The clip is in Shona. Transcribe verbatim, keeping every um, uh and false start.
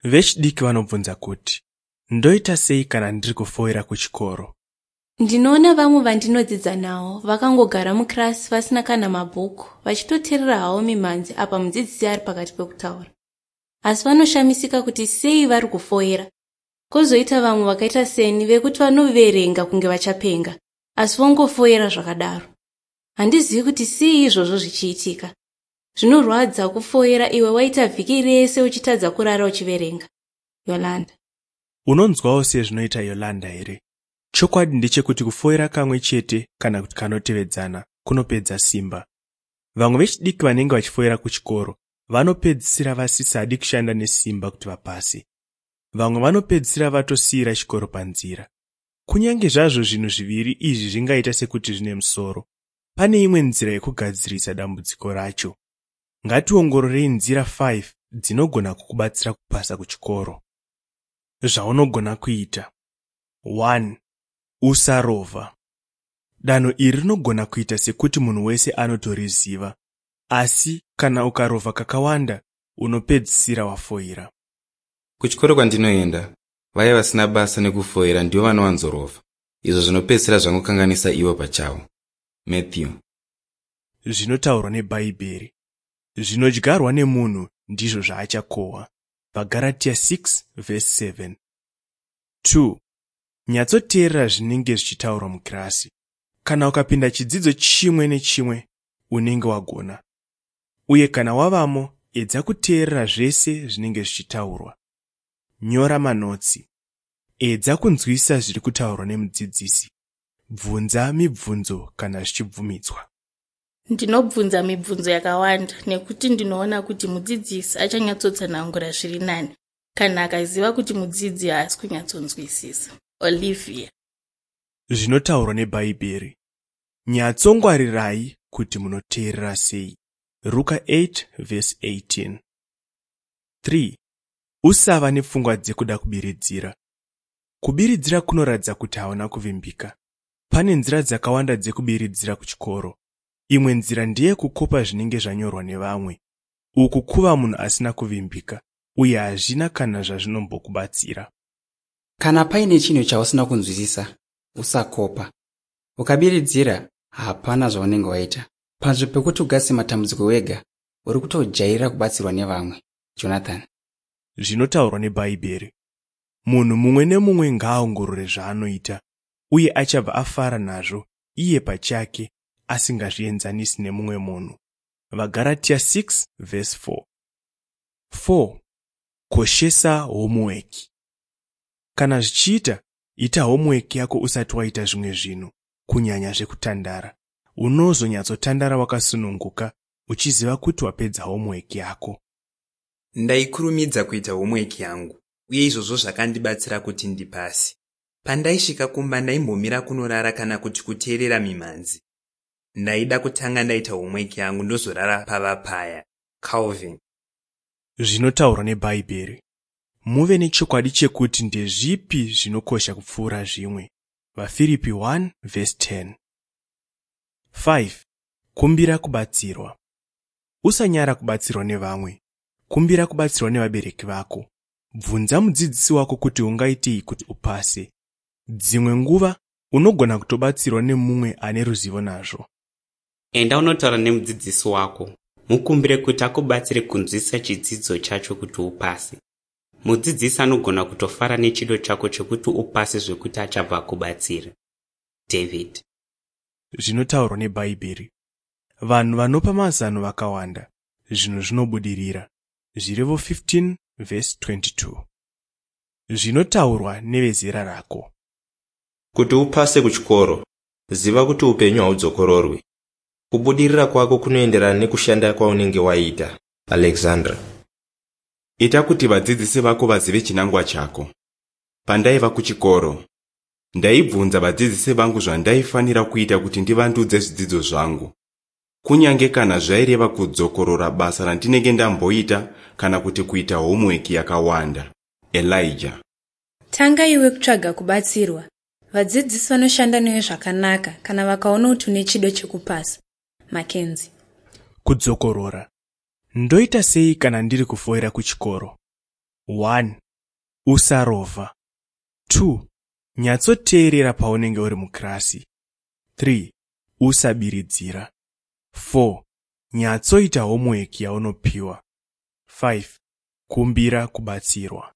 Vechidiki vanobvunza kuti, ndoita sei kana ndiri kufoira kuchikoro? Ndinoona vamwe vandinodzidza navo vakangogara mukirasi vasina kana mabhuku vachitoteerera havo mimhanzi apa mudzidzisi ari pakati pekutaura. Asi vanoshamisika kuti sei vari kufoira. Kozoita vamwe vakaita seni vekuti vanoverenga kunge vachapenga asi vongofoira zvakadaro. Handizivi kuti sei izvozvo zvichiitika. Zvinorwadza kufoira iwe waita vhiki rese uchitadza kurara uchiverenga. Yolanda. Unonzwawo sezvinoita Yolanda here? Chokwadi ndechekuti kufoira kamwe chete kana kuti kanotevedzana kunopedza simba. Vamwe vechidiki vanenge vachifoira kuchikoro vanopedzisira vasisadi kushanda nesimba kuti vapase. Vamwe vanopedzisira vatosiyira chikoro panzira. Kunyange zvazvo zvinhu zviviri izvi zvingaita sekuti zvine musoro, pane imwe nzira yekugadzirisa dambudziko racho. Ngationgororei nzira five dzinogona kukubatsira kupasa kuchikoro. Zvaunogona kuita. one. Usarovha. Danho iri rinogona kuita sekuti munhu wese anotoriziva, asi kana ukarovha kakawanda unopedzisira wafoira. Kuchikoro kwandinoenda, vaya vasina basa nekufoira ndivo vanowanzorovha. Izvo zvinopedzisira zvangokanganisa ivo pachavo. Matthew. Zvinotaurwa neBhaibheri. Zvinodyarwa nemunhu ndizvo zvaachakohwa. Pagaratiya six verse seven. two. Nyatsoteerera zvinenge zvichitaurwa mukirasi. Kana ukapinda chidzidzo chimwe nechimwe unenge wagona. Uye kana wavamo, edza kuteerera zvese zvinenge zvichitaurwa. Nyora manotsi. Edza kunzwisa zviri kutaurwa nemudzidzisi. Bvunza mibvunzo kana zvichibvumidzwa. Ndinobvunza mibvunzo yakawanda nekuti ndinoona kuti mudzidzisi achanyatsotsanangura zviri nani kana akaziva kuti mudzidzi haasi kunyatsonzwisisa. Olivia. Zvinotaurwa neBhaibheri. Nyatsongwarirai kuti munoteerera sei. Ruka eight verse eighteen. three. Usava nepfungwa dzekuda kubiridzira. Kubiridzira kunoratidza kuti hauna kuvimbika. Pane nzira dzakawanda dzekubiridzira kuchikoro. Imwe nzira ndeye kukopa zvinenge zvanyorwa nevamwe. Uku kuva munhu asina kuvimbika, uye hazvina kana zvazvinombokubatsira. Kana paine chinhu chausina kunzwisisa, usakopa. Ukabiridzira, hapana zvaunenge waita. Panzvimbo pekuti ugase matambudziko wega, uri kutojairira kubatsirwa nevamwe. Jonathan. Zvinotaurwa neBhaibheri. Munhu mumwe nemumwe ngaaongorore zvaanoita, uye achabva afara nazvo iye pachake asingazvienzanisi nemumwe munhu. Vagaratiya six verse four. four. Koshesa homework. Kana zvichiita, ita homework yako usati waita zvimwe zvinhu, kunyanya zvekutandara. Unozonyatsotandara wakasununguka, uchiziva kuti wapedza homework yako. Ndaikurumidza kuita homework yangu, uye izvozvo zvakandibatsira kuti ndipasi. Pandaisvika kumba ndaimbomira kunorara kana kuti kuteerera mimhanzi. Ndaida kutanga ndaita homework yangu ndozorara pavapaya. Calvin. Zvinotaurwa neBhaibheri. Muve nechokwadi chekuti ndezvipi zvinokosha kupfuura zvimwe. VaFiripi one verse ten. five. Kumbira kubatsirwa. Usanyara kubatsirwa nevamwe. Kumbira kubatsirwa nevabereki vako. Bvunza mudzidzisi wako kuti ungaitei kuti upase. Dzimwe nguva unogona kutobatsirwa nemumwe ane ruzivo nazvo. Enda unotaura nemudzidzisi wako. Mukumbire kuti akubatsire kunzwisisa chidzidzo chacho kuti upase. Mudzidzisi anogona kutofara nechido chako chekuti upase zvekuti achabva kubatsira. David. Zvinotaurwa neBhaibheri. Vanhu vanopa mazano vakawanda, zvinhu zvinobudirira. Zvirevo fifteen verse twenty-two. Zvinotaurwa nevezera rako. Kuti upase kuchikoro, ziva kuti upenyu haudzokororwi. Kubudirira kwako kunoenderana nekushanda kwaunenge waita. Alexandra. Ita kuti vadzidzisi vako vazive chinangwa chako. Pandaiva kuchikoro, ndaibvunza vadzidzisi vangu zvandaifanira kuita kuti ndivandudze zvidzidzo zvangu. Kunyange kana zvaireva kudzokorora basa randinenge ndamboita kana kuti kuita homework yakawanda. Elijah. Tanga iwe kutsvaga kubatsirwa. Vadzidzisi vanoshanda newe zvakanaka kana vakaona kuti une chido chekupasa. Mackenzie. Kudzokorora. Ndoita sei kana ndiri kufoira kuchikoro? one. Usarovha. two. Nyatsoteerera paunenge uri mukirasi. three. Usabiridzira. four. Nyatsoita homework yaunopiwa. five. Kumbira kubatsirwa.